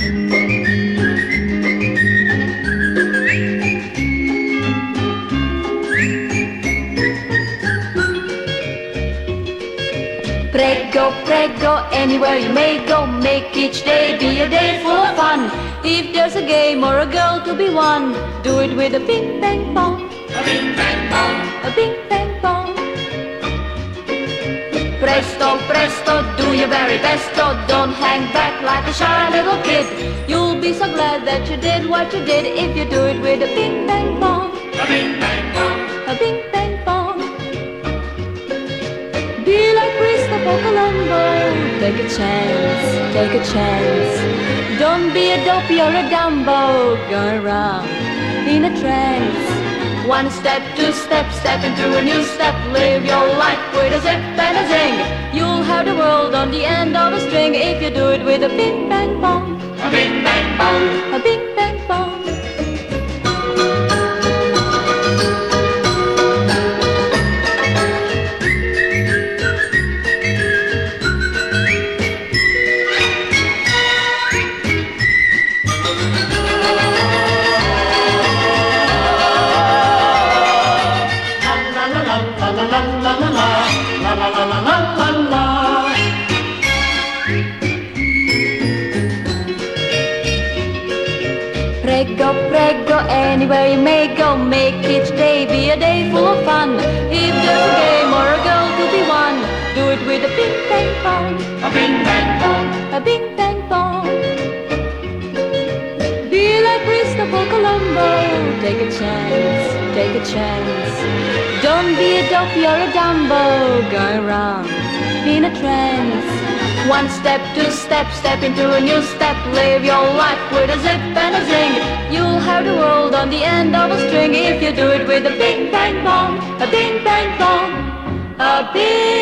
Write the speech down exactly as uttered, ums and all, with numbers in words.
Prego, prego, anywhere you may go, make each day be a day full of fun. If there's a game or a girl to be won, do it with a bing bang bong. A bing bang bong. A bing bang bong. Presto, presto, do your very best, oh, don't hang back like a shy little kid. You'll be so glad that you did what you did if you do it with a bing bang bong. A bing bang bong. A bing bang bong. Be like Christopher Columbo, take a chance, take a chance. Don't be a dopey or a Dumbo, go around in a trance. One step, two steps, step into a new step, live your life with a zip and a zing. You'll have the world on the end of a string if you do it with a bing bang bong. A bing bang bong. A bing bang bong. Prego, prego, anywhere you may go, make each day be a day full of fun. If there's a game or a girl to be won, do it with a bing bang bong. A bing bang bong. A bing bang bong. Be like Christopher Columbo, take a chance, take a chance. Don't be a dopey or a Dumbo, go around in a trance. One step, two steps, step into a new step, live your life with a zip and a zing. You'll have the world on the end of a string if you do it with a bing bang bong, a bing bang bong, a bing